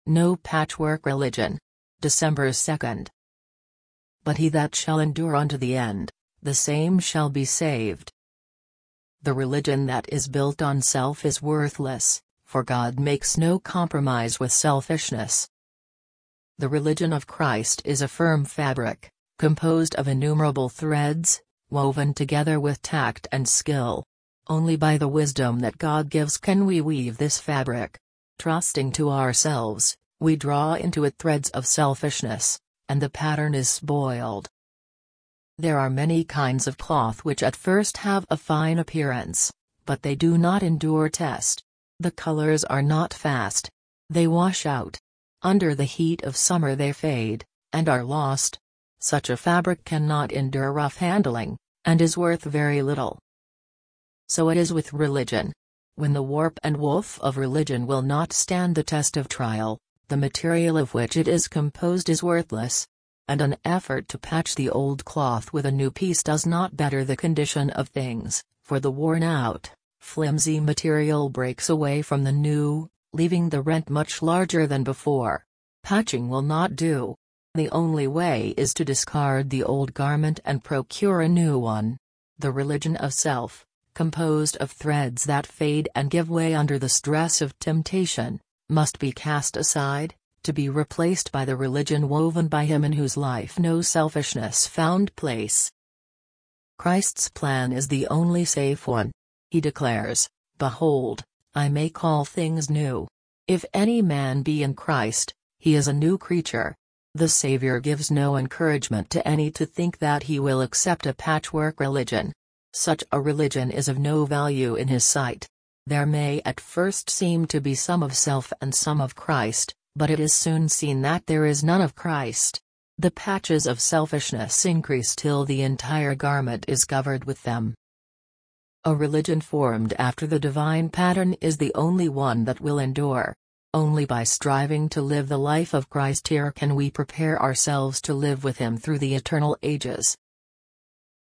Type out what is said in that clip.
No patchwork religion. December 2nd. But he that shall endure unto the end, the same shall be saved. The religion that is built on self is worthless, for God makes no compromise with selfishness. The religion of Christ is a firm fabric, composed of innumerable threads, woven together with tact and skill. Only by the wisdom that God gives can we weave this fabric. Trusting to ourselves, we draw into it threads of selfishness, and the pattern is spoiled. There are many kinds of cloth which at first have a fine appearance, but they do not endure test. The colors are not fast. They wash out. Under the heat of summer they fade, and are lost. Such a fabric cannot endure rough handling, and is worth very little. So it is with religion. When the warp and woof of religion will not stand the test of trial, the material of which it is composed is worthless. And an effort to patch the old cloth with a new piece does not better the condition of things, for the worn-out, flimsy material breaks away from the new, leaving the rent much larger than before. Patching will not do. The only way is to discard the old garment and procure a new one. The religion of self, composed of threads that fade and give way under the stress of temptation, must be cast aside, to be replaced by the religion woven by him in whose life no selfishness found place. Christ's plan is the only safe one. He declares, "Behold, I make all things new. If any man be in Christ, he is a new creature." The Savior gives no encouragement to any to think that he will accept a patchwork religion. Such a religion is of no value in his sight. There may at first seem to be some of self and some of Christ, but it is soon seen that there is none of Christ. The patches of selfishness increase till the entire garment is covered with them. A religion formed after the divine pattern is the only one that will endure. Only by striving to live the life of Christ here can we prepare ourselves to live with him through the eternal ages.